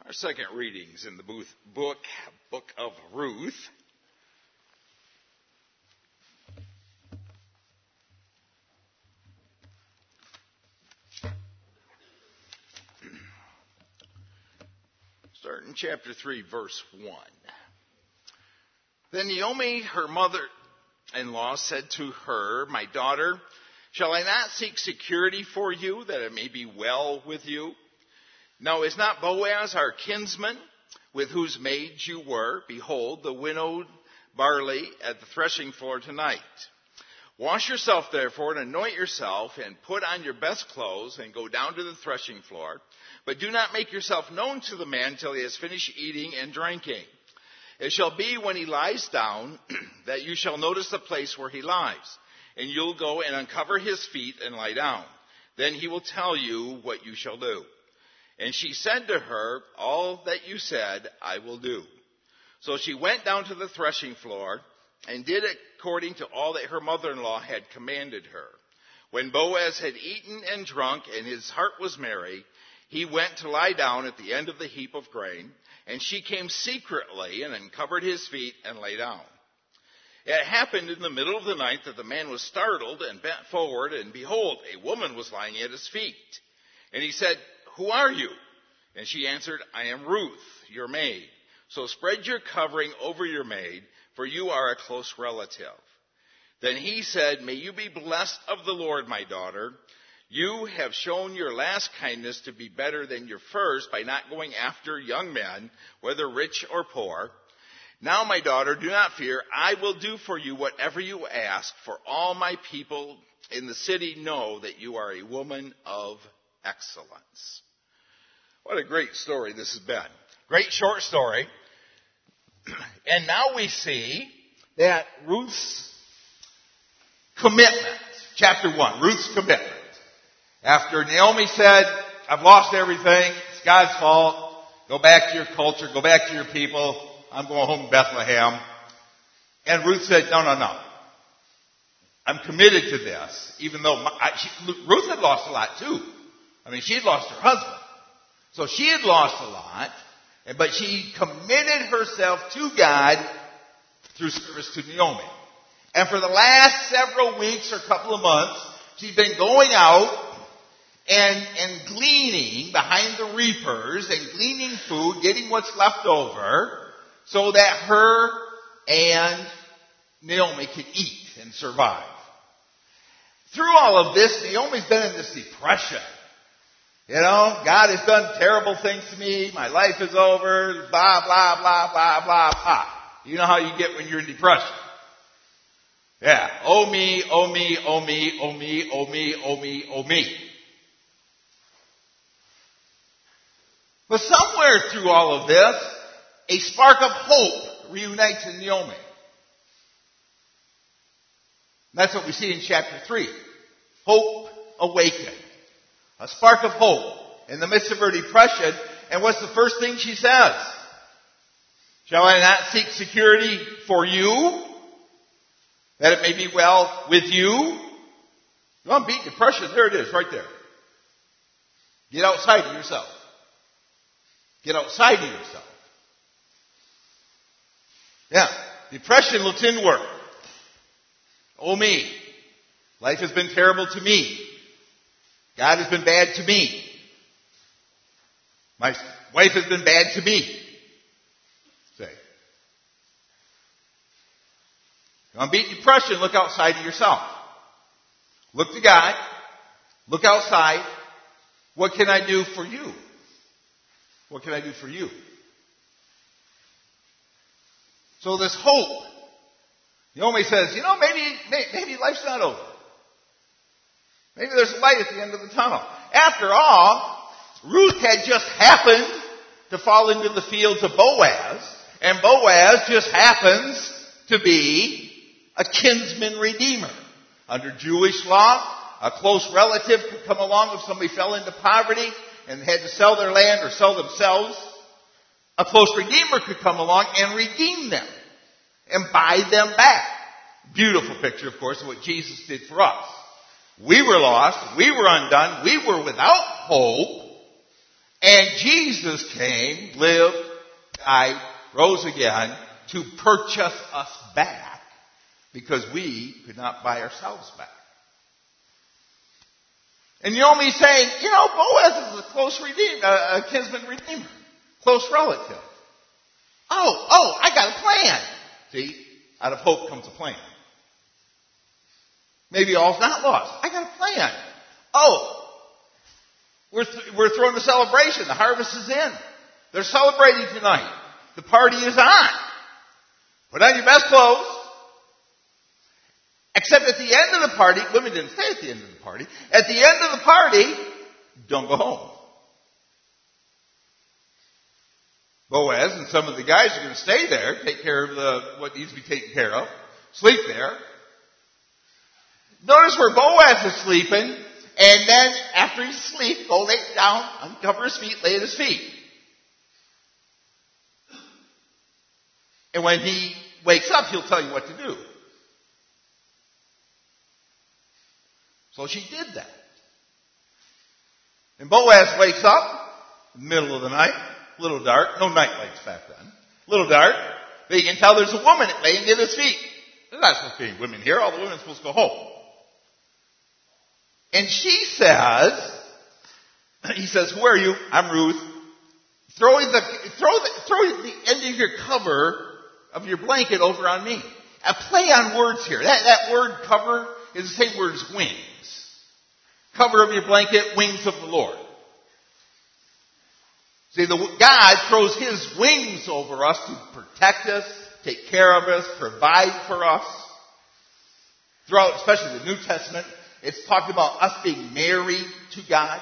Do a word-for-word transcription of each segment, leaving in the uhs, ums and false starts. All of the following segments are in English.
Our second readings in the book, book of Ruth. Start in chapter three, verse one. Then Naomi, her mother-in-law, said to her, "My daughter, shall I not seek security for you, that it may be well with you? Now is not Boaz our kinsman, with whose maids you were? Behold, the winnowed barley at the threshing floor tonight. Wash yourself, therefore, and anoint yourself, and put on your best clothes, and go down to the threshing floor. But do not make yourself known to the man till he has finished eating and drinking. It shall be when he lies down that you shall notice the place where he lies, and you'll go and uncover his feet and lie down. Then he will tell you what you shall do." And she said to her, "All that you said I will do." So she went down to the threshing floor and did according to all that her mother-in-law had commanded her. When Boaz had eaten and drunk and his heart was merry, he went to lie down at the end of the heap of grain, and she came secretly and uncovered his feet and lay down. It happened in the middle of the night that the man was startled and bent forward, and behold, a woman was lying at his feet. And he said, "Who are you?" And she answered, "I am Ruth, your maid. So spread your covering over your maid, for you are a close relative." Then he said, "May you be blessed of the Lord, my daughter. You have shown your last kindness to be better than your first by not going after young men, whether rich or poor. Now, my daughter, do not fear. I will do for you whatever you ask, for all my people in the city know that you are a woman of excellence." What a great story this has been. Great short story. And now we see that Ruth's commitment, chapter one, Ruth's commitment. After Naomi said, "I've lost everything, it's God's fault, go back to your culture, go back to your people, I'm going home to Bethlehem." And Ruth said, no, no, no. I'm committed to this, even though my, I, she, Ruth had lost a lot too. I mean, she had lost her husband. So she had lost a lot, but she committed herself to God through service to Naomi. And for the last several weeks or couple of months, she's been going out and, and gleaning behind the reapers and gleaning food, getting what's left over, so that her and Naomi can eat and survive. Through all of this, Naomi's been in this depression. You know, God has done terrible things to me. My life is over. Blah, blah, blah, blah, blah, blah. You know how you get when you're in depression. Yeah. Oh me, oh me, oh me, oh me, oh me, oh me, oh me. But somewhere through all of this, a spark of hope reunites in Naomi. That's what we see in chapter three. Hope awakened. A spark of hope in the midst of her depression. And what's the first thing she says? "Shall I not seek security for you, that it may be well with you?" You want to beat depression? There it is, right there. Get outside of yourself. Get outside of yourself. Yeah, depression looks inward. Oh me, life has been terrible to me. God has been bad to me. My wife has been bad to me. Say. You want to beat depression? Look outside of yourself. Look to God. Look outside. What can I do for you? What can I do for you? So this hope. Naomi says, you know, maybe, maybe life's not over. Maybe there's light at the end of the tunnel. After all, Ruth had just happened to fall into the fields of Boaz, and Boaz just happens to be a kinsman redeemer. Under Jewish law, a close relative could come along if somebody fell into poverty and had to sell their land or sell themselves. A close redeemer could come along and redeem them and buy them back. Beautiful picture, of course, of what Jesus did for us. We were lost. We were undone. We were without hope. And Jesus came, lived, died, rose again to purchase us back because we could not buy ourselves back. And you know me saying, you know, Boaz is a close redeemer, a kinsman redeemer, close relative. Oh, oh, I got a plan. See, out of hope comes a plan. Maybe all's not lost. I got a plan. Oh, we're th- we're throwing a celebration. The harvest is in. They're celebrating tonight. The party is on. Put on your best clothes. Except at the end of the party, women didn't stay at the end of the party. At the end of the party, don't go home. Boaz and some of the guys are going to stay there, take care of the what needs to be taken care of, sleep there. Notice where Boaz is sleeping, and then after he sleeps, go lay down, uncover his feet, lay at his feet. And when he wakes up, he'll tell you what to do. So she did that. And Boaz wakes up in the middle of the night, a little dark, no night lights back then, a little dark, but you can tell there's a woman laying at his feet. There's not supposed to be any women here, all the women are supposed to go home. And she says, he says, who are you? I'm Ruth. Throw the, throw the, throw the end of your cover of your blanket over on me. A play on words here. That, that word cover is the same word as wings. Cover of your blanket, wings of the Lord. See, the, God throws His wings over us to protect us, take care of us, provide for us. Throughout, especially the New Testament, it's talking about us being married to God.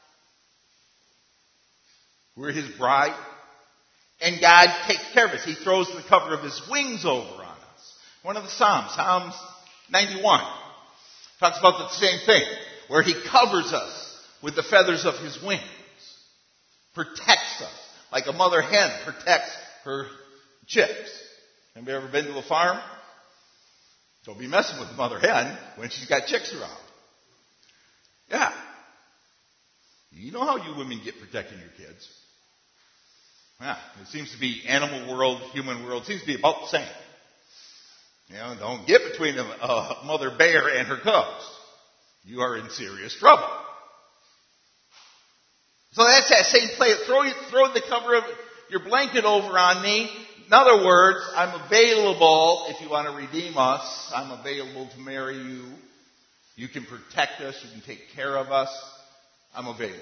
We're His bride. And God takes care of us. He throws the cover of His wings over on us. One of the Psalms, Psalms ninety-one, talks about the same thing, where He covers us with the feathers of His wings. Protects us, like a mother hen protects her chicks. Have you ever been to a farm? Don't be messing with the mother hen when she's got chicks around. Yeah. You know how you women get protecting your kids. Yeah. It seems to be animal world, human world, seems to be about the same. You know, don't get between a, a mother bear and her cubs. You are in serious trouble. So that's that same play. Throw, throw the cover of your blanket over on me. In other words, I'm available if you want to redeem us. I'm available to marry you. You can protect us. You can take care of us. I'm available.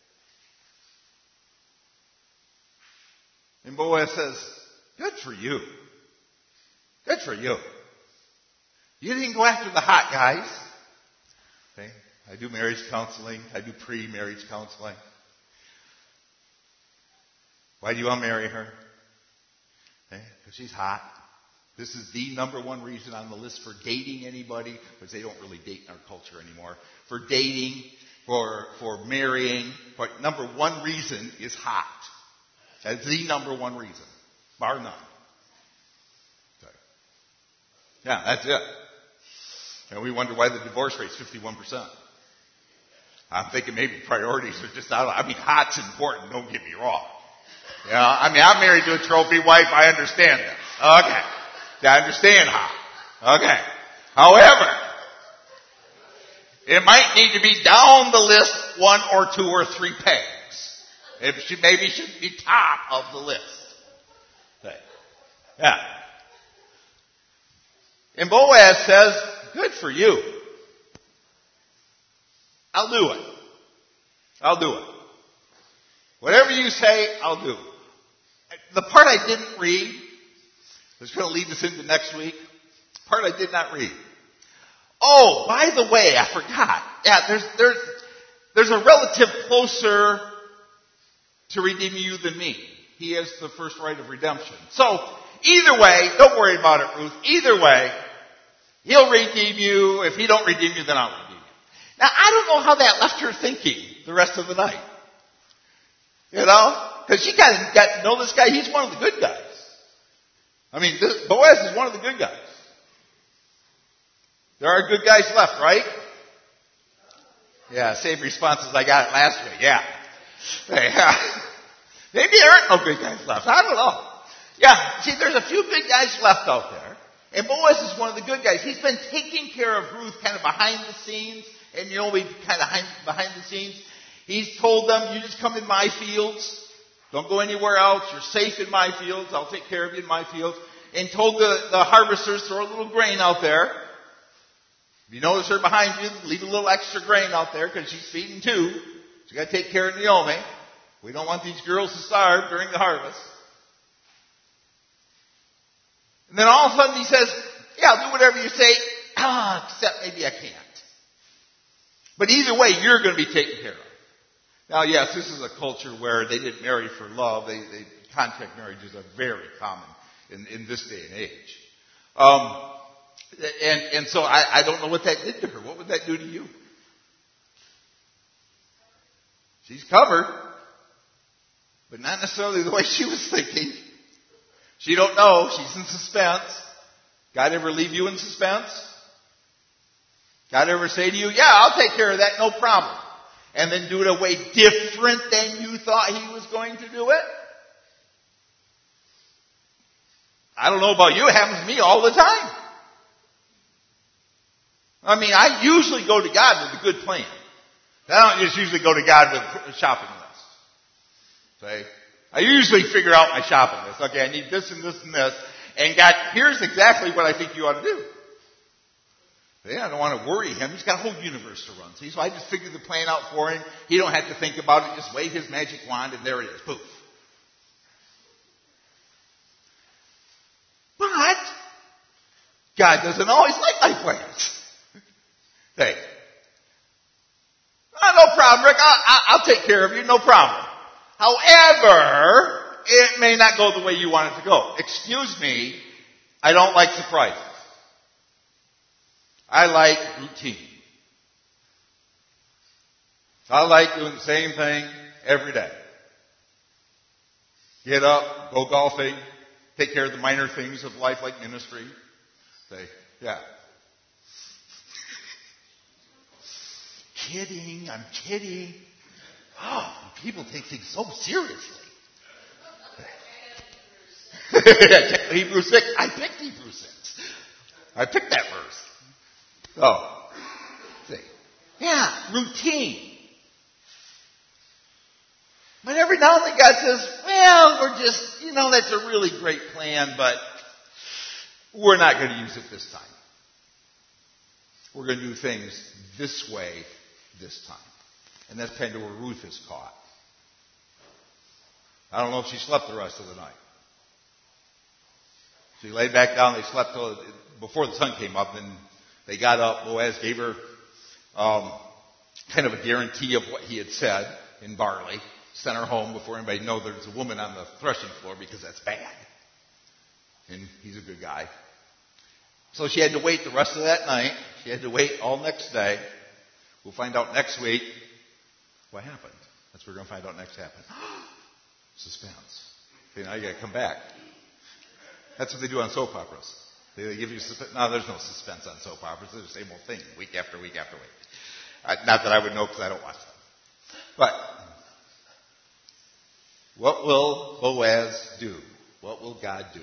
And Boaz says, good for you. Good for you. You didn't go after the hot guys. Okay? I do marriage counseling. I do pre-marriage counseling. Why do you want to marry her? Okay? Because she's hot. This is the number one reason on the list for dating anybody, because they don't really date in our culture anymore. For dating, for for marrying, but number one reason is hot. That's the number one reason, bar none. Okay. Yeah, that's it. And we wonder why the divorce rate's fifty-one percent. I'm thinking maybe priorities are just out of, I mean, hot's important, don't get me wrong. You know, I mean, I'm married to a trophy wife, I understand this. Okay. I understand hot. Okay. However, it might need to be down the list one or two or three pegs. It should, maybe should be top of the list. Okay. Yeah. And Boaz says, good for you. I'll do it. I'll do it. Whatever you say, I'll do. The part I didn't read, that's going to lead us into next week, the part I did not read. Oh, by the way, I forgot. Yeah, there's there's there's a relative closer to redeeming you than me. He has the first right of redemption. So, either way, don't worry about it, Ruth. Either way, He'll redeem you. If He don't redeem you, then I'll redeem you. Now, I don't know how that left her thinking the rest of the night. You know? Because she kind of got to know this guy. He's one of the good guys. I mean, this, Boaz is one of the good guys. There are good guys left, right? Yeah, same response as I got last week. Yeah. Hey, uh, maybe there aren't no good guys left. I don't know. Yeah, see, there's a few good guys left out there. And Boaz is one of the good guys. He's been taking care of Ruth kind of behind the scenes. And, you know, we kind of behind, behind the scenes. He's told them, you just come in my fields. Don't go anywhere else. You're safe in my fields. I'll take care of you in my fields. And told the, the harvesters, throw a little grain out there. If you notice her behind you, leave a little extra grain out there because she's feeding too. So you got to take care of Naomi. We don't want these girls to starve during the harvest. And then all of a sudden he says, yeah, I'll do whatever you say, ah, except maybe I can't. But either way, you're going to be taken care of. Now, yes, this is a culture where they didn't marry for love. They, they contract marriages are very common in, in this day and age. Um, and, and so I, I don't know what that did to her. What would that do to you? She's covered, but not necessarily the way she was thinking. She don't know. She's in suspense. God ever leave you in suspense? God ever say to you, yeah, I'll take care of that, no problem. And then do it a way different than you thought he was going to do it? I don't know about you. It happens to me all the time. I mean, I usually go to God with a good plan. I don't just usually go to God with a shopping list. Okay? I usually figure out my shopping list. Okay, I need this and this and this. And God, here's exactly what I think you ought to do. Yeah, I don't want to worry him. He's got a whole universe to run. See, so I just figured the plan out for him. He don't have to think about it. Just wave his magic wand and there it is. Poof. But God doesn't always like my plans. Hey. Oh, no problem, Rick. I'll, I'll take care of you. No problem. However, it may not go the way you want it to go. Excuse me, I don't like surprises. I like routine. I like doing the same thing every day. Get up, go golfing, take care of the minor things of life like ministry. Say, yeah. Kidding, I'm kidding. Oh, people take things so seriously. Hebrews six. I picked Hebrews six. I picked that verse. Oh. See. Yeah, routine. But every now and then God says, well, we're just, you know, that's a really great plan, but we're not going to use it this time. We're going to do things this way this time. And that's kind of where Ruth is caught. I don't know if she slept the rest of the night. She laid back down. They slept till before the sun came up. Then they got up. Boaz gave her um, kind of a guarantee of what he had said in barley. Sent her home before anybody knows there's a woman on the threshing floor because that's bad. And he's a good guy. So she had to wait the rest of that night. She had to wait all next day. We'll find out next week what happened. That's what we're going to find out next happen. Suspense. See, now you got to come back. That's what they do on soap operas. They, they give you suspense. No, there's no suspense on soap operas. They're the same old thing, week after week after week. Uh, not that I would know because I don't watch them. But what will Boaz do? What will God do?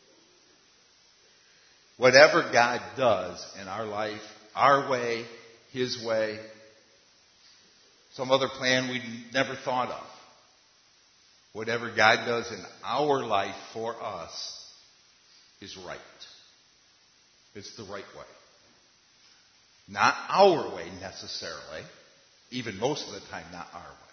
Whatever God does in our life, our way, His way, some other plan we never thought of. Whatever God does in our life for us is right. It's the right way. Not our way necessarily. Even most of the time, not our way.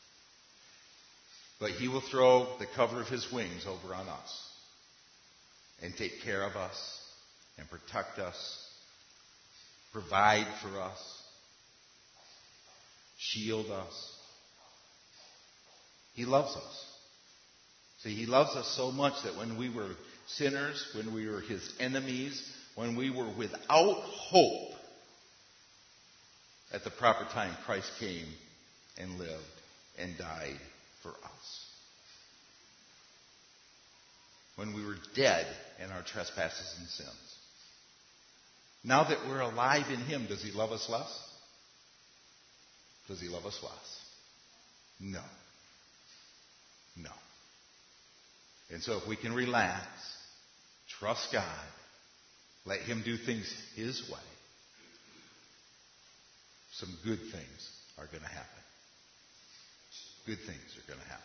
But He will throw the cover of His wings over on us and take care of us and protect us, provide for us, shield us. He loves us. See, He loves us so much that when we were sinners, when we were His enemies, when we were without hope, at the proper time, Christ came and lived and died for us. When we were dead in our trespasses and sins. Now that we're alive in Him, does He love us less? Does He love us less? No. No. And so if we can relax, trust God, let Him do things His way, some good things are going to happen. Good things are going to happen.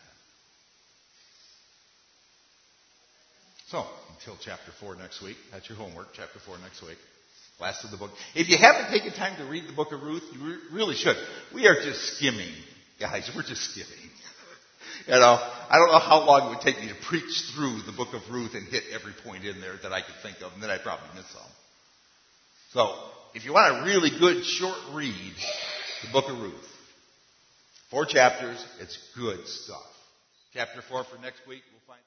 So, until chapter four next week, that's your homework, chapter four next week. Last of the book. If you haven't taken time to read the book of Ruth, you re- really should. We are just skimming, guys. We're just skimming. You know, I don't know how long it would take me to preach through the book of Ruth and hit every point in there that I could think of, and then I'd probably miss some. So, if you want a really good short read, the book of Ruth. Four chapters, it's good stuff. Chapter four for next week, we'll find